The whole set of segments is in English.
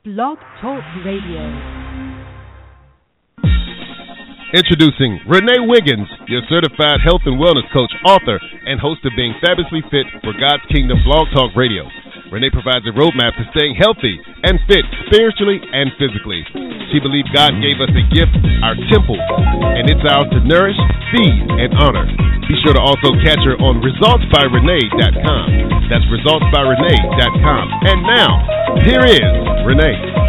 Blog Talk Radio. Introducing Renee Wiggins, your certified health and wellness coach, author, and host of Being Fabulously Fit for God's Kingdom Blog Talk Radio. Renee provides a roadmap to staying healthy and fit spiritually and physically. She believes God gave us a gift, our temple, and it's ours to nourish, feed, and honor. Be sure to also catch her on resultsbyrenee.com. That's resultsbyrenee.com. And now, here is Renee.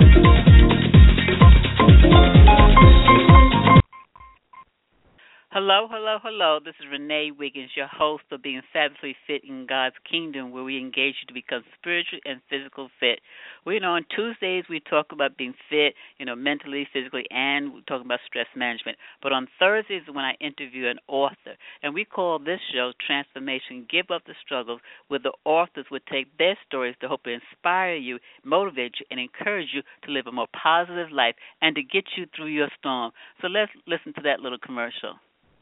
Hello. This is Renee Wiggins, your host of Being Fabulously Fit in God's Kingdom, where we engage you to become spiritual and physical fit. On Tuesdays, we talk about being fit, mentally, physically, and we talk about stress management. But on Thursdays, when I interview an author, and we call this show Transformation, Give Up the Struggle, where the authors would take their stories to hopefully inspire you, motivate you, and encourage you to live a more positive life and to get you through your storm. So let's listen to that little commercial.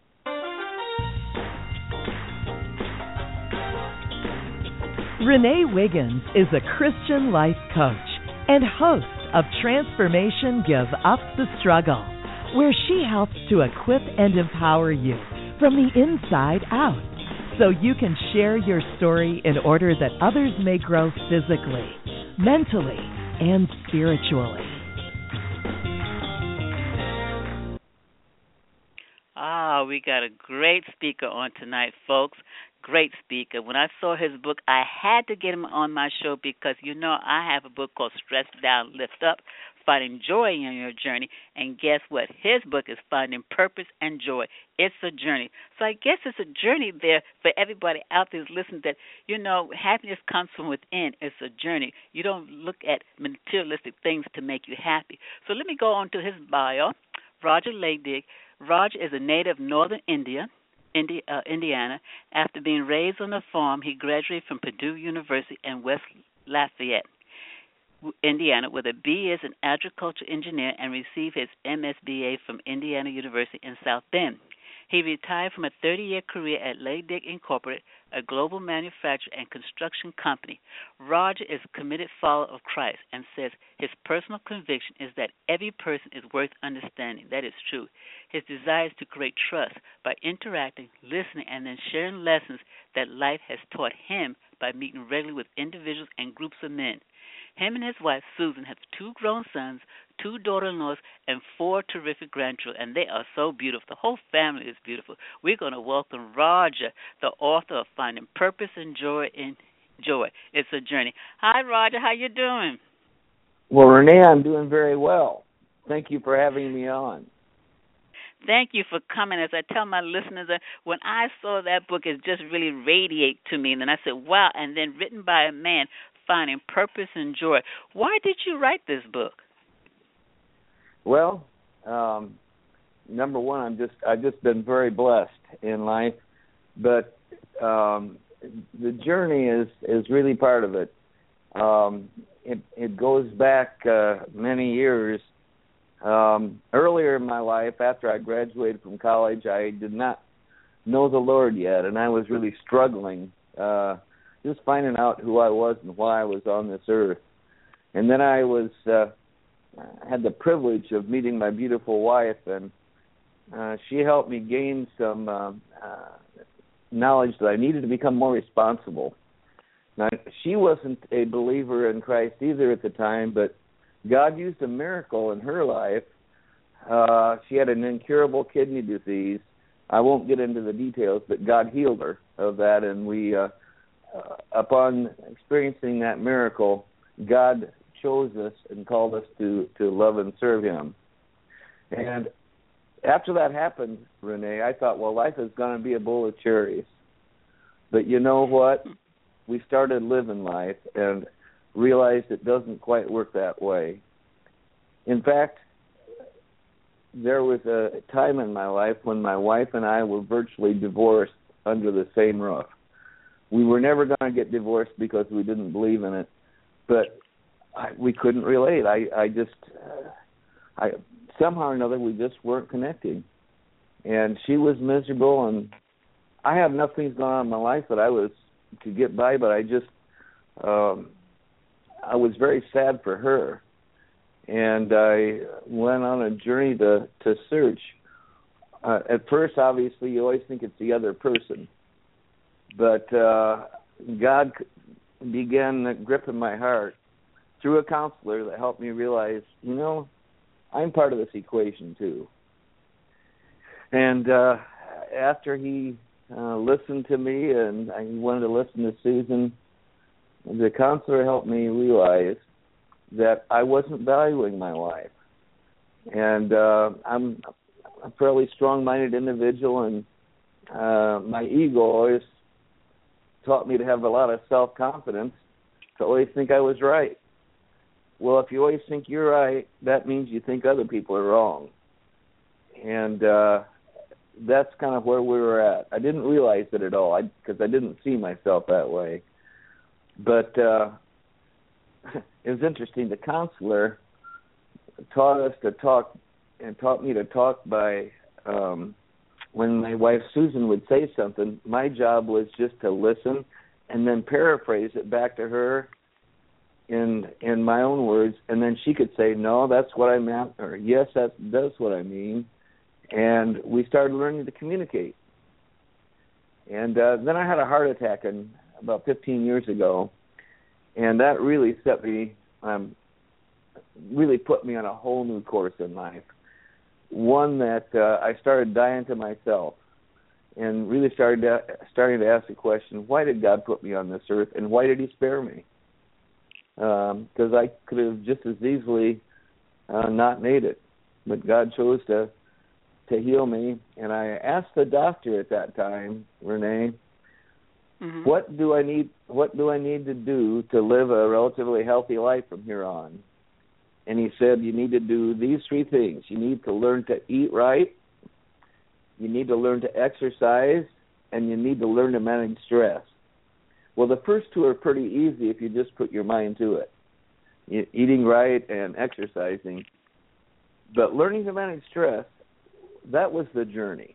Renee Wiggins is a Christian life coach and host of Transformation Give Up the Struggle, where she helps to equip and empower you from the inside out so you can share your story in order that others may grow physically, mentally, and spiritually. We got a great speaker on tonight, folks. Great speaker. When I saw his book, I had to get him on my show because, I have a book called Stress Down, Lift Up, Finding Joy in Your Journey. And guess what? His book is Finding Purpose and Joy. It's a journey. So I guess it's a journey there for everybody out there who's listening that, happiness comes from within. It's a journey. You don't look at materialistic things to make you happy. So let me go on to his bio. Roger Leydig. Roger is a native of northern Indiana. After being raised on a farm, he graduated from Purdue University in West Lafayette, Indiana, with a B.S. in agriculture engineer and received his MSBA from Indiana University in South Bend. He retired from a 30-year career at Leydig Incorporated, a global manufacturer and construction company. Roger is a committed follower of Christ and says his personal conviction is that every person is worth understanding. That is true. His desire is to create trust by interacting, listening, and then sharing lessons that life has taught him by meeting regularly with individuals and groups of men. Him and his wife, Susan, have 2 grown sons, 2 daughter-in-laws, and 4 terrific grandchildren, and they are so beautiful. The whole family is beautiful. We're going to welcome Roger, the author of Finding Purpose and Joy in Joy. It's a journey. Hi, Roger. How you doing? Well, Renee, I'm doing very well. Thank you for having me on. Thank you for coming. As I tell my listeners, when I saw that book, it just really radiated to me. And then I said, wow, and then written by a man, Finding Purpose and Joy. Why did you write this book? Well, number one, I've just been very blessed in life, but the journey is really part of it. It goes back many years. Earlier in my life, after I graduated from college, I did not know the Lord yet, and I was really struggling, just finding out who I was and why I was on this earth. And then I had the privilege of meeting my beautiful wife, and she helped me gain some knowledge that I needed to become more responsible. Now, she wasn't a believer in Christ either at the time, but God used a miracle in her life. She had an incurable kidney disease. I won't get into the details, but God healed her of that, and we, upon experiencing that miracle, God chose us and called us to love and serve Him. And after that happened, Renee, I thought, well, life is going to be a bowl of cherries. But you know what? We started living life and realized it doesn't quite work that way. In fact, there was a time in my life when my wife and I were virtually divorced under the same roof. We were never going to get divorced because we didn't believe in it, but we couldn't relate. I somehow or another, we just weren't connecting. And she was miserable, and I have enough things going on in my life that I was to get by, but I was very sad for her. and I went on a journey to search. At first, obviously, you always think it's the other person, but God began gripping my heart through a counselor that helped me realize, I'm part of this equation too. And after he listened to me and I wanted to listen to Susan, the counselor helped me realize that I wasn't valuing my wife. And I'm a fairly strong-minded individual, and my ego always taught me to have a lot of self-confidence, to always think I was right. Well, if you always think you're right, that means you think other people are wrong. And that's kind of where we were at. I didn't realize it at all because I didn't see myself that way. But it was interesting. The counselor taught us to talk and taught me to talk by when my wife Susan would say something, my job was just to listen and then paraphrase it back to her in my own words, and then she could say, no, that's what I meant, or yes, that's what I mean. And we started learning to communicate. And then I had a heart attack about 15 years ago, and that really set me, really put me on a whole new course in life. One that I started dying to myself and really starting to ask the question, why did God put me on this earth, and why did he spare me? Because I could have just as easily not made it. But God chose to heal me. And I asked the doctor at that time, Renee, what do I need to do to live a relatively healthy life from here on? And he said, you need to do these three things. You need to learn to eat right, you need to learn to exercise, and you need to learn to manage stress. Well, the first two are pretty easy if you just put your mind to it, eating right and exercising. But learning to manage stress, that was the journey.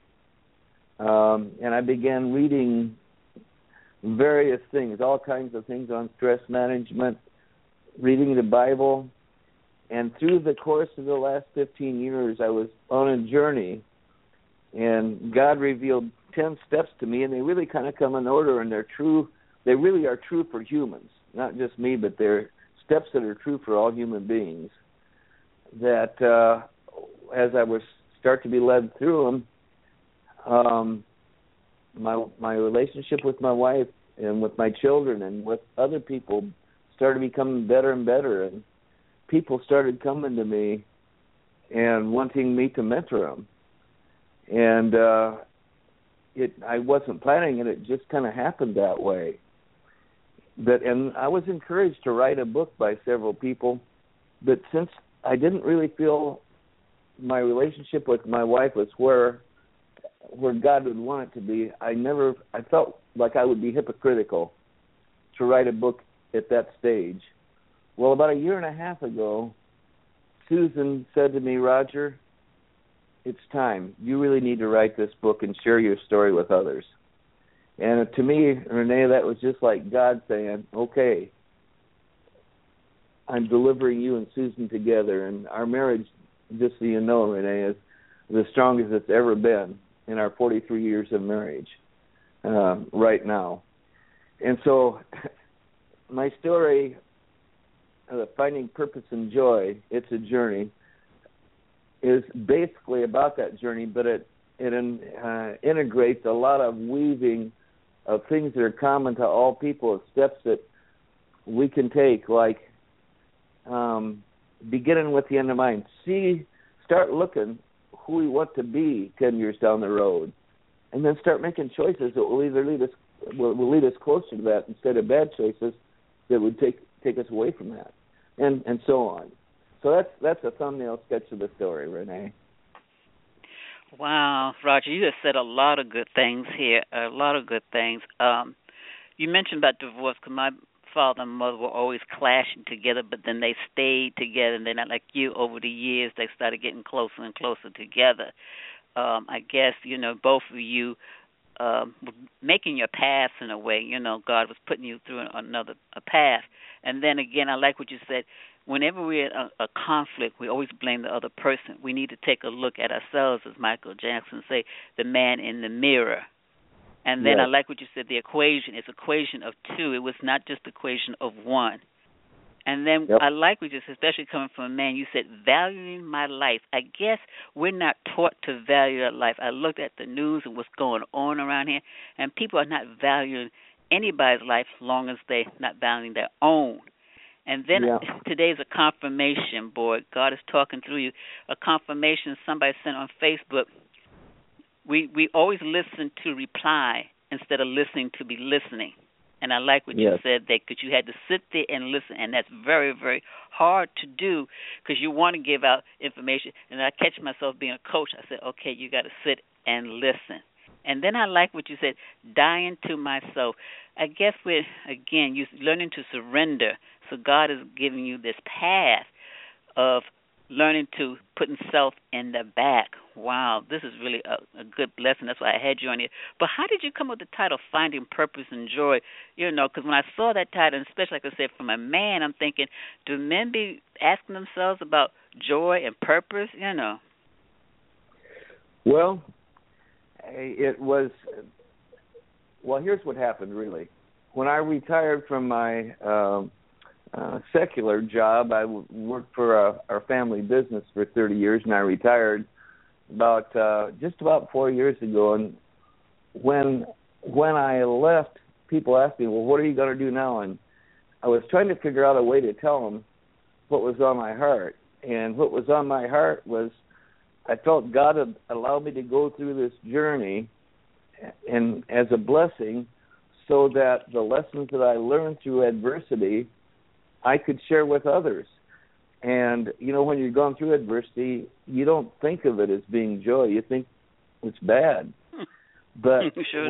And I began reading various things, all kinds of things on stress management, reading the Bible. And through the course of the last 15 years, I was on a journey, and God revealed 10 steps to me, and they really kind of come in order, and they're true. They really are true for humans, not just me, but they're steps that are true for all human beings. That as I was start to be led through them, my relationship with my wife and with my children and with other people started becoming better and better, and people started coming to me and wanting me to mentor them. And I wasn't planning it; it just kind of happened that way. And I was encouraged to write a book by several people, but since I didn't really feel my relationship with my wife was where God would want it to be, I felt like I would be hypocritical to write a book at that stage. Well, about a year and a half ago, Susan said to me, Roger, it's time. You really need to write this book and share your story with others. And to me, Renee, that was just like God saying, okay, I'm delivering you and Susan together. And our marriage, just so you know, Renee, is the strongest it's ever been in our 43 years of marriage right now. And so my story, Finding Purpose and Joy, it's a journey, is basically about that journey, but it integrates a lot of weaving of things that are common to all people, of steps that we can take, like beginning with the end in mind. Start looking who we want to be 10 years down the road, and then start making choices that will either lead us closer to that instead of bad choices that would take us away from that, and so on. So that's a thumbnail sketch of the story, Renee. Wow, Roger, you just said a lot of good things here, a lot of good things. You mentioned about divorce, because my father and mother were always clashing together, but then they stayed together, and they're not like you. Over the years, they started getting closer and closer together. I guess, both of you making your paths in a way. God was putting you through a path. And then again, I like what you said. whenever we're in a conflict, we always blame the other person. We need to take a look at ourselves, as Michael Jackson say, the man in the mirror. And then I like what you said, the equation is equation of two. It was not just equation of one. And then I like what you said, especially coming from a man, you said, valuing my life. I guess we're not taught to value our life. I looked at the news and what's going on around here, and people are not valuing anybody's life as long as they're not valuing their own. And then today's a confirmation, boy. God is talking through you. A confirmation somebody sent on Facebook. We always listen to reply instead of listening to be listening. And I like what you said there, because you had to sit there and listen, and that's very, very hard to do because you want to give out information. And I catch myself being a coach. I said, okay, you got to sit and listen. And then I like what you said, dying to myself. I guess you're learning to surrender. So God is giving you this path of learning to putting self in the back. Wow, this is really a good lesson. That's why I had you on here. But how did you come up with the title, Finding Purpose and Joy? You know, because when I saw that title, and especially like I said, from a man, I'm thinking, do men be asking themselves about joy and purpose? You know. Well, here's what happened, really. When I retired from my secular job, I worked for our family business for 30 years, and I retired just about 4 years ago. And when I left, people asked me, well, what are you going to do now? And I was trying to figure out a way to tell them what was on my heart. And what was on my heart was I felt God had allowed me to go through this journey and as a blessing, so that the lessons that I learned through adversity I could share with others. And, you know, when you're going through adversity, you don't think of it as being joy. You think it's bad. But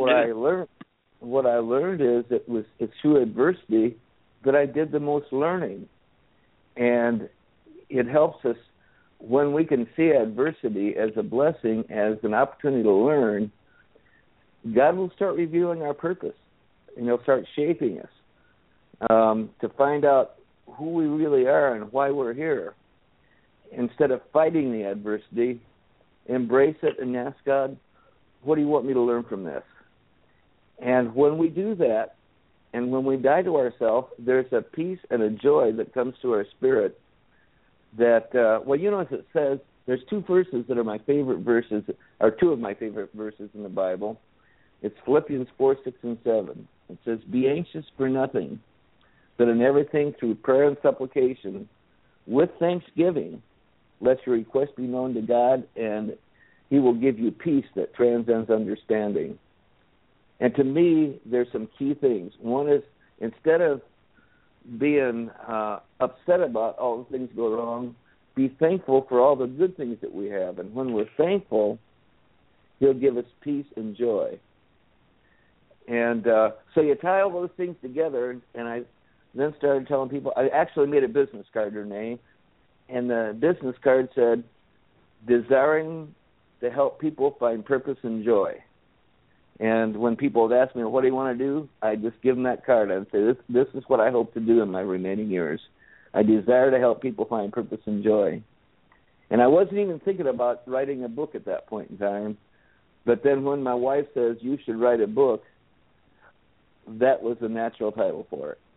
what I learned is it's through adversity that I did the most learning. And it helps us when we can see adversity as a blessing, as an opportunity to learn. God will start revealing our purpose, and He'll start shaping us to find out who we really are and why we're here. Instead of fighting the adversity, embrace it and ask God, what do you want me to learn from this? And when we do that, and when we die to ourselves, there's a peace and a joy that comes to our spirit that, as it says, there's two verses that are my favorite verses, or two of my favorite verses in the Bible. It's Philippians 4, 6, and 7. It says, be anxious for nothing, but in everything through prayer and supplication, with thanksgiving, let your request be known to God, and He will give you peace that transcends understanding. And to me, there's some key things. One is, instead of being upset about all the things go wrong, be thankful for all the good things that we have. And when we're thankful, He'll give us peace and joy. And so you tie all those things together, and I then started telling people. I actually made a business card, Renee, and the business card said, desiring to help people find purpose and joy. And when people would ask me, what do you want to do? I'd just give them that card. I'd say, this is what I hope to do in my remaining years. I desire to help people find purpose and joy. And I wasn't even thinking about writing a book at that point in time. But then when my wife says, you should write a book, that was the natural title for it.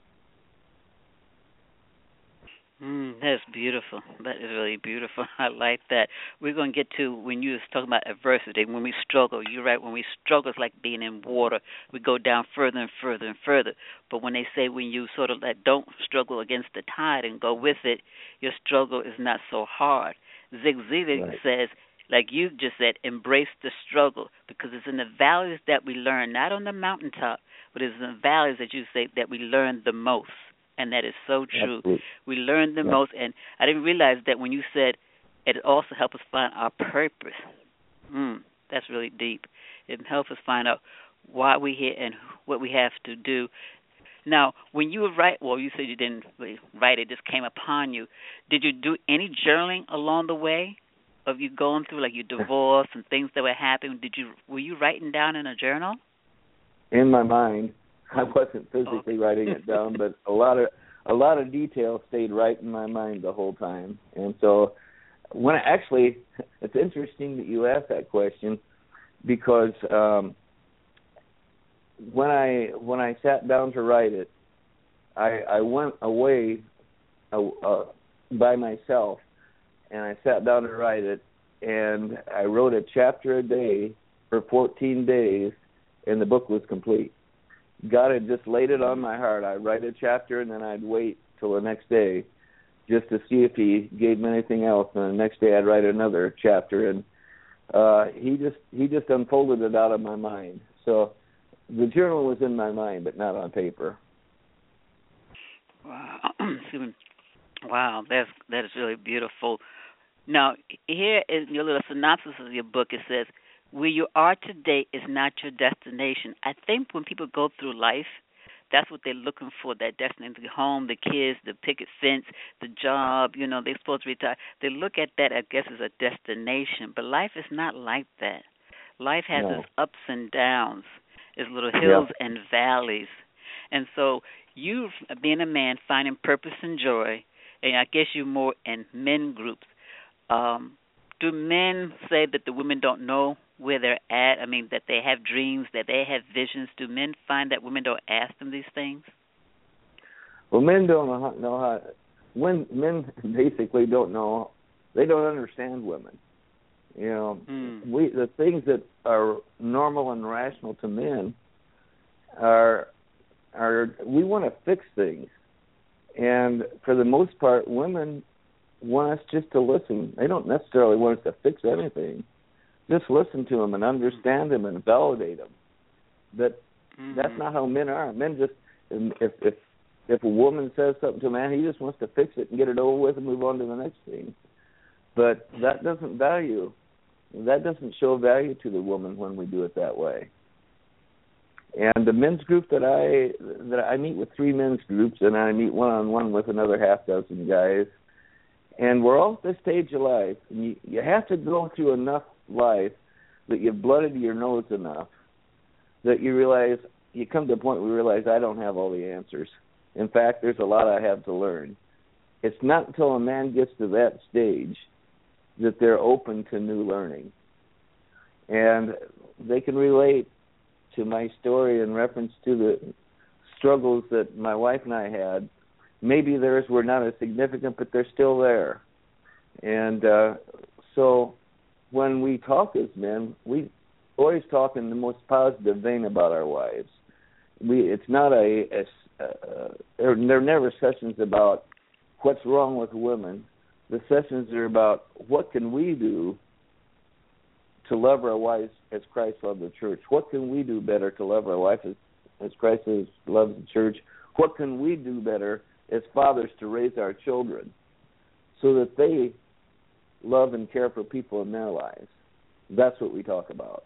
That's beautiful. That is really beautiful. I like that. We're going to get to when you was talking about adversity, when we struggle. You're right. When we struggle, it's like being in water. We go down further and further and further. But when they say when you sort of don't struggle against the tide and go with it, your struggle is not so hard. Zig Ziglar says, like you just said, embrace the struggle, because it's in the valleys that we learn, not on the mountaintop, but it's in the valleys that you say that we learn the most. And that is so true. Absolutely. We learn the most. And I didn't realize that when you said it also helps us find our purpose. That's really deep. It helps us find out why we're here and what we have to do. Now, when you would write, well, you said you didn't really write, it just came upon you. Did you do any journaling along the way of you going through, like your divorce and things that were happening? Were you writing down in a journal? In my mind. I wasn't physically writing it down, but a lot a lot of details stayed right in my mind the whole time. And so it's interesting that you asked that question, because when I sat down to write it, I went away by myself, and I sat down to write it, and I wrote a chapter a day for 14 days, and the book was complete. God had just laid it on my heart. I'd write a chapter, and then I'd wait till the next day just to see if he gave me anything else, and the next day I'd write another chapter, and he just unfolded it out of my mind. So the journal was in my mind, but not on paper. Wow. Wow, that is really beautiful. Now, here in your little synopsis of your book, it says, where you are today is not your destination. I think when people go through life, that's what they're looking for, that destination, the home, the kids, the picket fence, the job, they're supposed to retire. They look at that, I guess, as a destination. But life is not like that. Life has its ups and downs, its little hills and valleys. And so you, being a man, finding purpose and joy, and I guess you're more in men groups. Do men say that the women don't know where they're at? I mean, that they have dreams, that they have visions. Do men find that women don't ask them these things? Well, men don't know how. Men basically don't know. They don't understand women. The things that are normal and rational to men are we want to fix things, and for the most part, women want us just to listen. They don't necessarily want us to fix anything. Just listen to them and understand them and validate them. That's not how men are. Men just, if a woman says something to a man, he just wants to fix it and get it over with and move on to the next thing. But that doesn't show value to the woman when we do it that way. And the men's group that I meet with 3 men's groups, and I meet one-on-one with another half dozen guys. And we're all at this stage of life, and you have to go through enough life that you've blooded your nose enough that you come to a point where you realize I don't have all the answers. In fact, there's a lot I have to learn. It's not until a man gets to that stage that they're open to new learning. And they can relate to my story in reference to the struggles that my wife and I had. Maybe theirs were not as significant, but they're still there. And so when we talk as men, we always talk in the most positive vein about our wives. It's not they're never sessions about what's wrong with women. The sessions are about what can we do to love our wives as Christ loved the church. What can we do better to love our wives as Christ has loved the church? What can we do better as fathers to raise our children so that they love and care for people in their lives? That's what we talk about.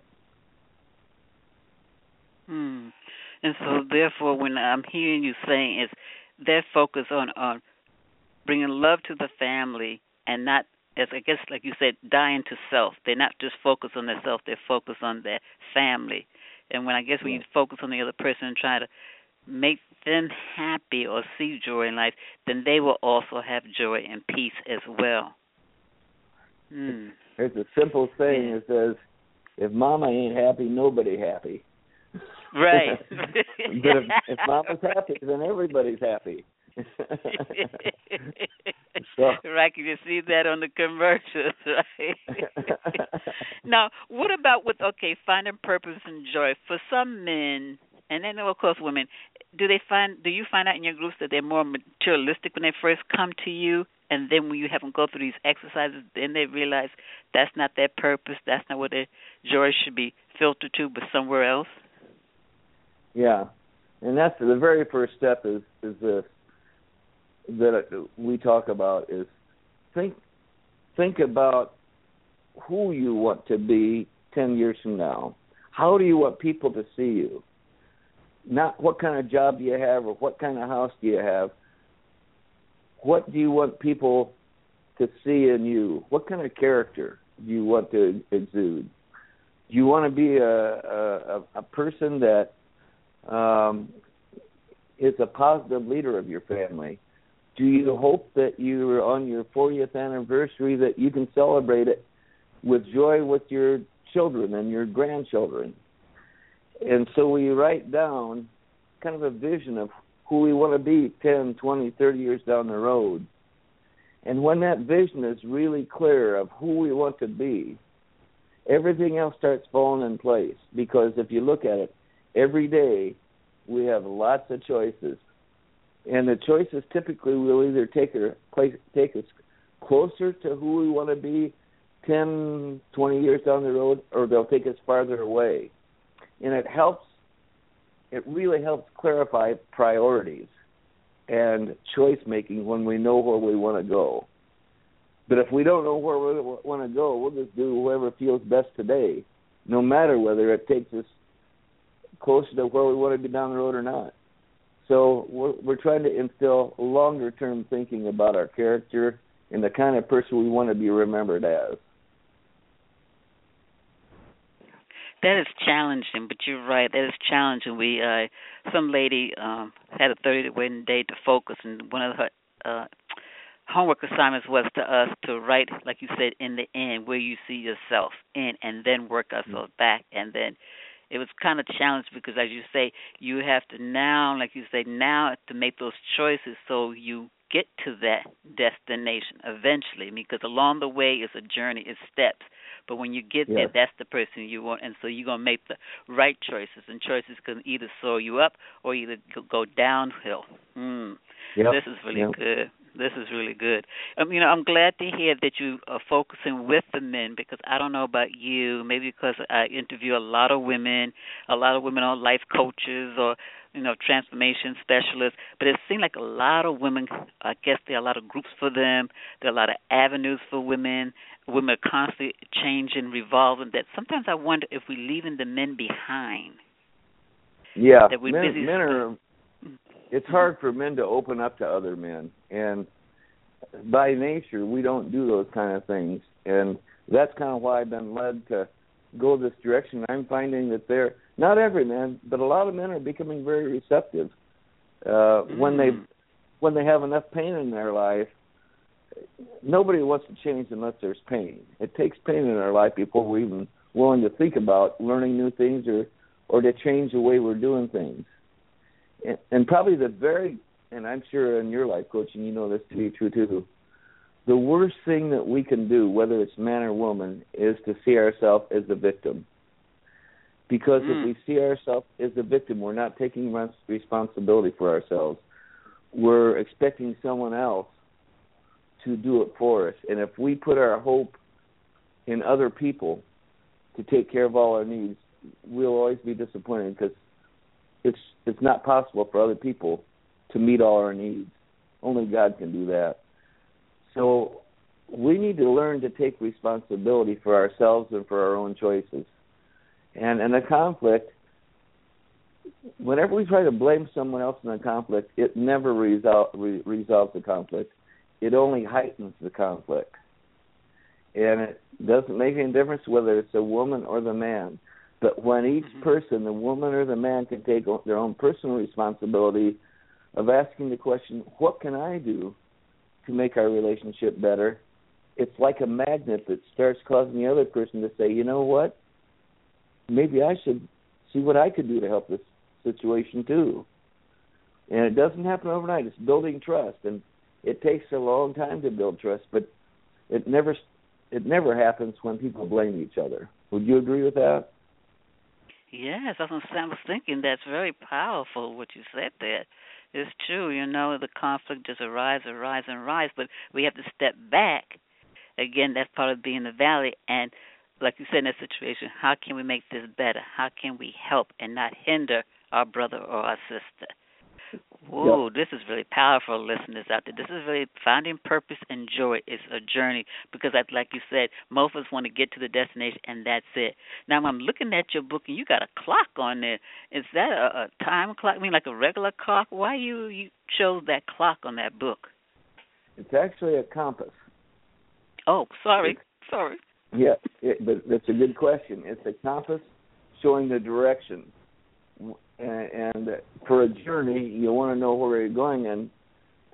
And so, therefore, when I'm hearing you saying is their focus on bringing love to the family and not, as I guess, like you said, dying to self. They're not just focused on their self; they're focused on their family. And when you focus on the other person and try to make them happy or see joy in life, then they will also have joy and peace as well. There's a simple saying that says, if mama ain't happy, nobody happy. Right. But if mama's happy, then everybody's happy. Right, you can see that on the commercials, right? Now, what about finding purpose and joy? For some men, and then of course women, do you find out in your groups that they're more materialistic when they first come to you, and then when you have them go through these exercises, then they realize that's not their purpose, that's not where their joy should be filtered to, but somewhere else? Yeah, and that's the very first step is this that we talk about is think about who you want to be 10 years from now. How do you want people to see you? Not what kind of job do you have or what kind of house do you have. What do you want people to see in you? What kind of character do you want to exude? Do you want to be a person that is a positive leader of your family? Do you hope that you're on your 40th anniversary that you can celebrate it with joy with your children and your grandchildren? And so we write down kind of a vision of who we want to be 10, 20, 30 years down the road. And when that vision is really clear of who we want to be, everything else starts falling in place. Because if you look at it, every day we have lots of choices. And the choices typically will either take us closer to who we want to be 10, 20 years down the road, or they'll take us farther away. And it really helps clarify priorities and choice making when we know where we want to go. But if we don't know where we want to go, we'll just do whatever feels best today, no matter whether it takes us closer to where we want to be down the road or not. So we're trying to instill longer-term thinking about our character and the kind of person we want to be remembered as. That is challenging, but you're right. That is challenging. Some lady had a 30-day wedding day to focus, and one of her homework assignments was to us to write, like you said, in the end, where you see yourself in, and then work ourselves back. And then it was kind of challenging because, as you say, you have to now, like you say, now to make those choices so you get to that destination eventually, because along the way is a journey, it's steps. But when you get there, that's the person you want, and so you're going to make the right choices, and choices can either soar you up or either go downhill. This is really good. This is really good. I'm glad to hear that you are focusing with the men, because I don't know about you, maybe because I interview a lot of women are life coaches or, transformation specialists, but it seems like a lot of women, I guess there are a lot of groups for them, there are a lot of avenues for women. Women are constantly changing, revolving, that sometimes I wonder if we're leaving the men behind. Yeah, that we're men are... It's hard for men to open up to other men, and by nature, we don't do those kind of things, and that's kind of why I've been led to go this direction. I'm finding that not every man, but a lot of men are becoming very receptive when they have enough pain in their life. Nobody wants to change unless there's pain. It takes pain in our life before we're even willing to think about learning new things or to change the way we're doing things. And probably and I'm sure in your life coaching, you know this to be true too, the worst thing that we can do, whether it's man or woman, is to see ourselves as the victim. Because if we see ourselves as the victim, we're not taking responsibility for ourselves. We're expecting someone else to do it for us. And if we put our hope in other people to take care of all our needs, we'll always be disappointed, because it's not possible for other people to meet all our needs. Only God can do that. So we need to learn to take responsibility for ourselves and for our own choices. And in a conflict, whenever we try to blame someone else in a conflict, it never resolves the conflict. It only heightens the conflict. And it doesn't make any difference whether it's the woman or the man. But when each person, the woman or the man, can take their own personal responsibility of asking the question, what can I do to make our relationship better? It's like a magnet that starts causing the other person to say, you know what? Maybe I should see what I could do to help this situation too. And it doesn't happen overnight. It's building trust, and it takes a long time to build trust, but it never happens when people blame each other. Would you agree with that? Yes, I was thinking that's very powerful what you said there. It's true, the conflict just arise, but we have to step back. Again, that's part of being in the valley, and like you said in that situation, how can we make this better? How can we help and not hinder our brother or our sister? Whoa, yep. This is really powerful, listeners out there. This is really finding purpose and joy is a journey, because like you said, most of us want to get to the destination and that's it. Now, I'm looking at your book and you got a clock on there. Is that a time clock? I mean, like a regular clock? Why you chose that clock on that book? It's actually a compass. Oh, sorry. Yeah, but that's a good question. It's a compass showing the direction. And for a journey, you want to know where you're going, and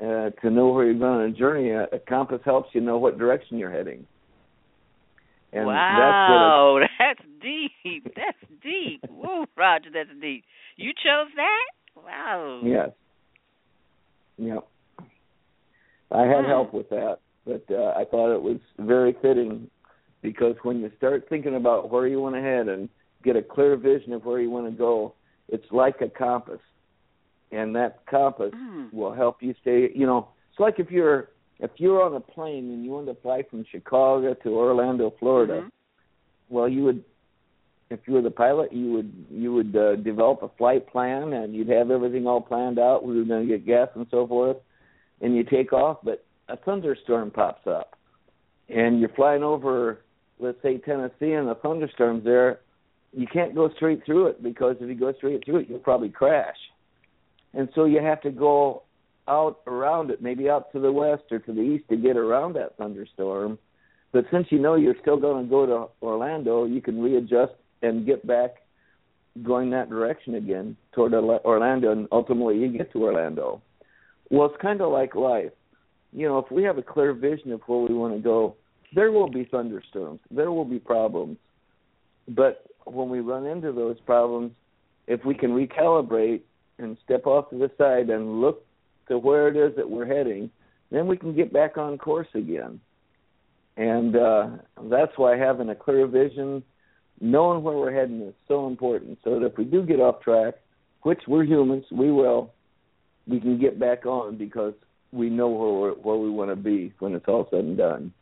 to know where you're going on a journey, a compass helps you know what direction you're heading. And wow, that's deep. That's deep. Woo, Roger, that's deep. You chose that? Wow. Yes. Yep. I had help with that, but I thought it was very fitting, because when you start thinking about where you want to head and get a clear vision of where you want to go, it's like a compass. And that compass will help you stay, it's like if you're on a plane and you want to fly from Chicago to Orlando, Florida, well, you would, if you were the pilot, you would develop a flight plan, and you'd have everything all planned out. We were going to get gas and so forth, and you take off, but a thunderstorm pops up, and you're flying over, let's say, Tennessee, and the thunderstorm's there. You can't go straight through it, because if you go straight through it, you'll probably crash. And so you have to go out around it, maybe out to the west or to the east to get around that thunderstorm. But since you know you're still going to go to Orlando, you can readjust and get back going that direction again toward Orlando, and ultimately you get to Orlando. Well, it's kind of like life. If we have a clear vision of where we want to go, there will be thunderstorms. There will be problems. But when we run into those problems, if we can recalibrate and step off to the side and look to where it is that we're heading, then we can get back on course again. And that's why having a clear vision, knowing where we're heading, is so important, so that if we do get off track, which we're humans, we will, we can get back on, because we know where we want to be when it's all said and done.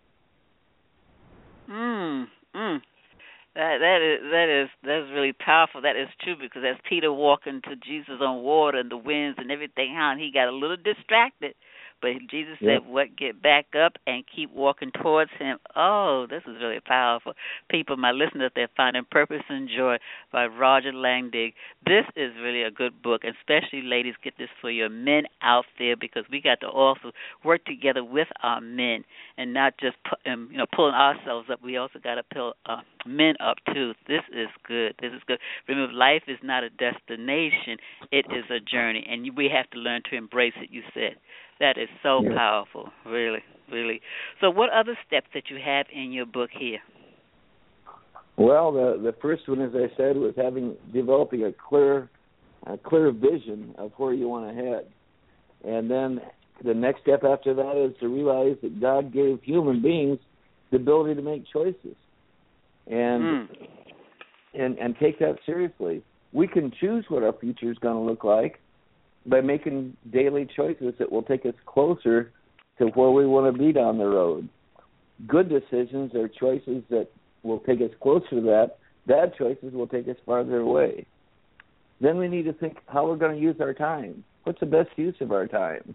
That's really powerful. That is true, because as Peter walking to Jesus on water and the winds and everything, and he got a little distracted, but Jesus said, get back up and keep walking towards him. Oh, this is really powerful. People, my listeners, they're finding Purpose and Joy by Roger Langdig. This is really a good book, and especially, ladies, get this for your men out there, because we got to also work together with our men and not just pulling ourselves up. We also got to pull men up too. This is good. This is good. Remember, life is not a destination. It is a journey, and we have to learn to embrace it, you said. That is so powerful, really, really. So what other steps that you have in your book here? Well, the first one, as I said, was developing a clear vision of where you want to head. And then the next step after that is to realize that God gave human beings the ability to make choices. And take that seriously. We can choose what our future is going to look like by making daily choices that will take us closer to where we want to be down the road. Good decisions are choices that will take us closer to that. Bad choices will take us farther away. Then we need to think how we're going to use our time. What's the best use of our time?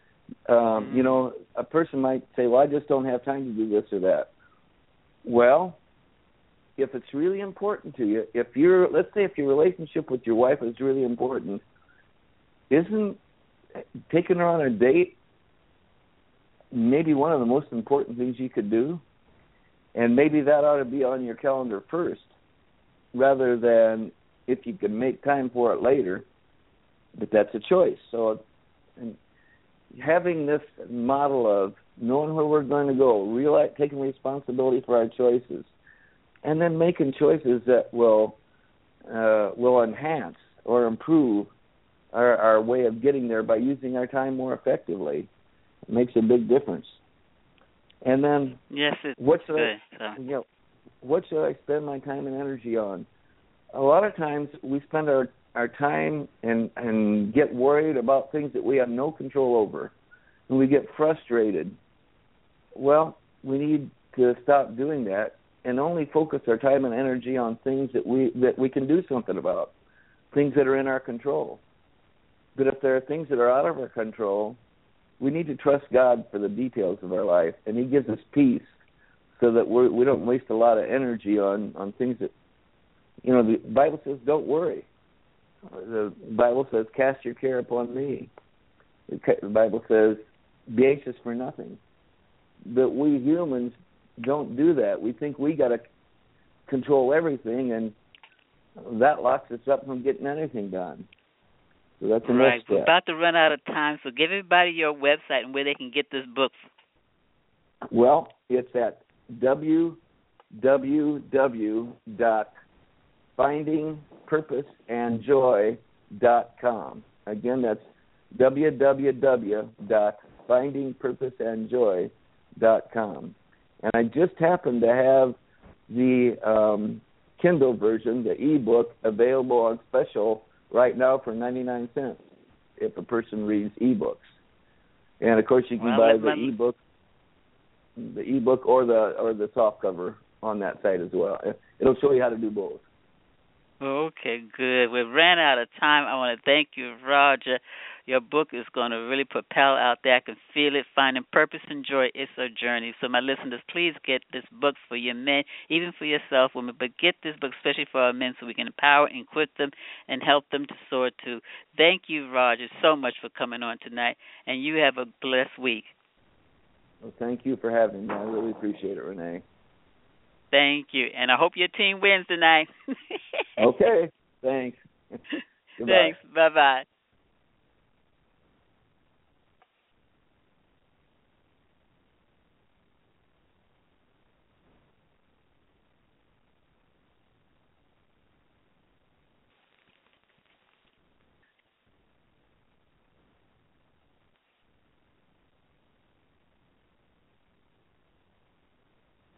A person might say, well, I just don't have time to do this or that. Well, if it's really important to you, let's say if your relationship with your wife is really important, isn't taking her on a date maybe one of the most important things you could do? And maybe that ought to be on your calendar first, rather than if you can make time for it later. But that's a choice. So having this model of knowing where we're going to go, taking responsibility for our choices, and then making choices that will enhance or improve our way of getting there by using our time more effectively, it makes a big difference. And then, what should I spend my time and energy on? A lot of times we spend our time and get worried about things that we have no control over, and we get frustrated. Well, we need to stop doing that and only focus our time and energy on things that we can do something about, things that are in our control. But if there are things that are out of our control, we need to trust God for the details of our life, and He gives us peace so that we don't waste a lot of energy on things that, the Bible says don't worry. The Bible says cast your care upon me. The Bible says be anxious for nothing. But we humans don't do that. We think we got to control everything, and that locks us up from getting anything done. So that's the right. next step. We're about to run out of time, so give everybody your website and where they can get this book. Well, it's at www.findingpurposeandjoy.com. Again, that's www.findingpurposeandjoy.com. And I just happen to have the Kindle version, the ebook, available on special right now for 99 cents if a person reads ebooks. And of course, you can buy the ebook or the soft cover on that site as well. It'll show you how to do both. Okay, good. We ran out of time. I want to thank you, Roger. Your book is going to really propel out there. I can feel it. Finding Purpose and Joy, it's a journey. So my listeners, please get this book for your men, even for yourself, women, but get this book especially for our men so we can empower, equip them, and help them to soar too. Thank you, Roger, so much for coming on tonight, and you have a blessed week. Well, thank you for having me. I really appreciate it, Renee. Thank you, and I hope your team wins tonight. Okay, thanks. Thanks. Bye-bye.